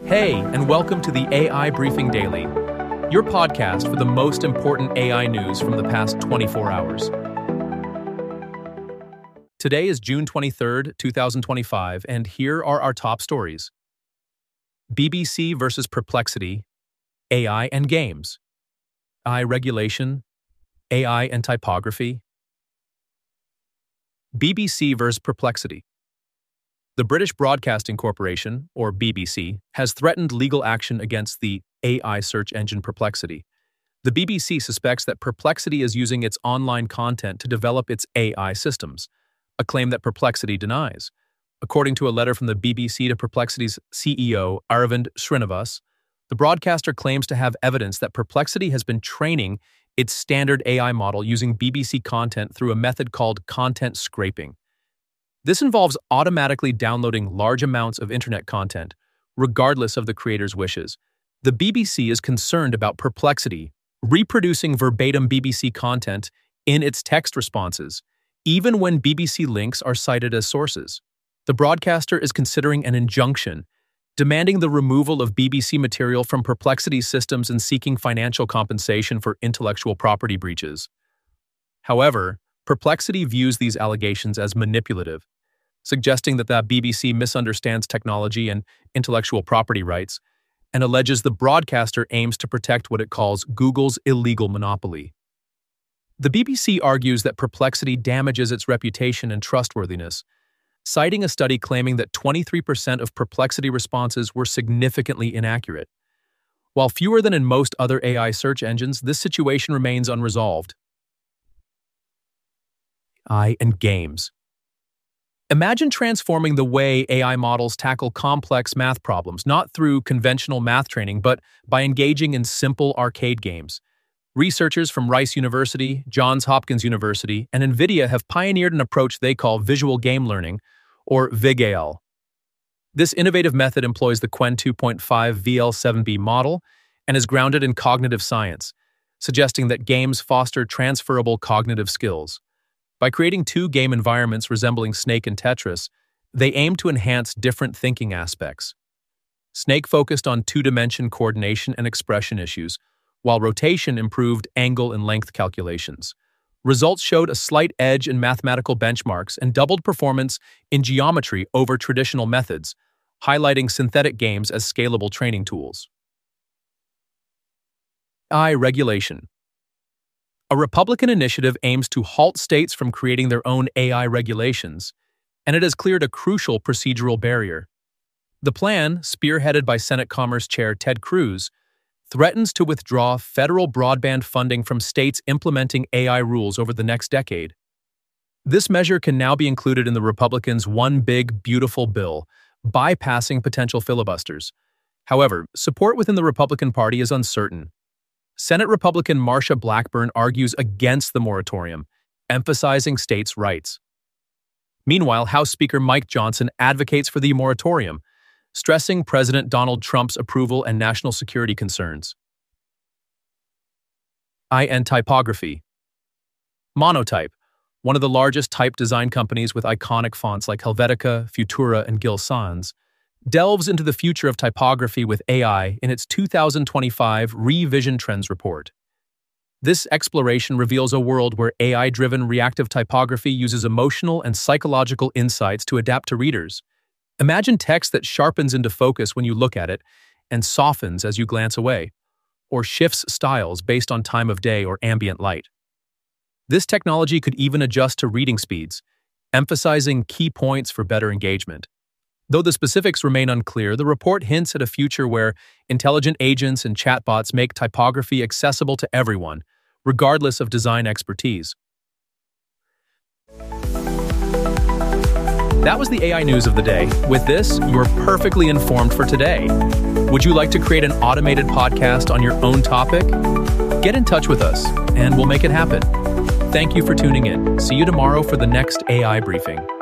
Hey, and welcome to the AI Briefing Daily, your podcast for the most important AI news from the past 24 hours. Today is June 23rd, 2025, and here are our top stories. BBC versus Perplexity, AI and games, AI regulation, AI and typography. BBC versus Perplexity. The British Broadcasting Corporation, or BBC, has threatened legal action against the AI search engine Perplexity. The BBC suspects that Perplexity is using its online content to develop its AI systems, a claim that Perplexity denies. According to a letter from the BBC to Perplexity's CEO, Aravind Srinivas, the broadcaster claims to have evidence that Perplexity has been training its standard AI model using BBC content through a method called content scraping. This involves automatically downloading large amounts of internet content, regardless of the creator's wishes. The BBC is concerned about Perplexity reproducing verbatim BBC content in its text responses, even when BBC links are cited as sources. The broadcaster is considering an injunction, demanding the removal of BBC material from Perplexity's systems and seeking financial compensation for intellectual property breaches. However, Perplexity views these allegations as manipulative, suggesting that the BBC misunderstands technology and intellectual property rights, and alleges the broadcaster aims to protect what it calls Google's illegal monopoly. The BBC argues that Perplexity damages its reputation and trustworthiness, citing a study claiming that 23% of Perplexity responses were significantly inaccurate. While fewer than in most other AI search engines, this situation remains unresolved. AI and games. Imagine transforming the way AI models tackle complex math problems, not through conventional math training, but by engaging in simple arcade games. Researchers from Rice University, Johns Hopkins University, and NVIDIA have pioneered an approach they call visual game learning, or VGAL. This innovative method employs the Qwen 2.5 VL7B model and is grounded in cognitive science, suggesting that games foster transferable cognitive skills. By creating two game environments resembling Snake and Tetris, they aim to enhance different thinking aspects. Snake focused on two-dimension coordination and expression issues, while Rotation improved angle and length calculations. Results showed a slight edge in mathematical benchmarks and doubled performance in geometry over traditional methods, highlighting synthetic games as scalable training tools. AI regulation. A Republican initiative aims to halt states from creating their own AI regulations, and it has cleared a crucial procedural barrier. The plan, spearheaded by Senate Commerce Chair Ted Cruz, threatens to withdraw federal broadband funding from states implementing AI rules over the next decade. This measure can now be included in the Republicans' One Big Beautiful Bill, bypassing potential filibusters. However, support within the Republican Party is uncertain. Senate Republican Marsha Blackburn argues against the moratorium, emphasizing states' rights. Meanwhile, House Speaker Mike Johnson advocates for the moratorium, stressing President Donald Trump's approval and national security concerns. AI and typography. Monotype, one of the largest type design companies with iconic fonts like Helvetica, Futura, and Gill Sans, delves into the future of typography with AI in its 2025 Revision Trends report. This exploration reveals a world where AI-driven reactive typography uses emotional and psychological insights to adapt to readers. Imagine text that sharpens into focus when you look at it and softens as you glance away, or shifts styles based on time of day or ambient light. This technology could even adjust to reading speeds, emphasizing key points for better engagement. Though the specifics remain unclear, the report hints at a future where intelligent agents and chatbots make typography accessible to everyone, regardless of design expertise. That was the AI news of the day. With this, you're perfectly informed for today. Would you like to create an automated podcast on your own topic? Get in touch with us, and we'll make it happen. Thank you for tuning in. See you tomorrow for the next AI briefing.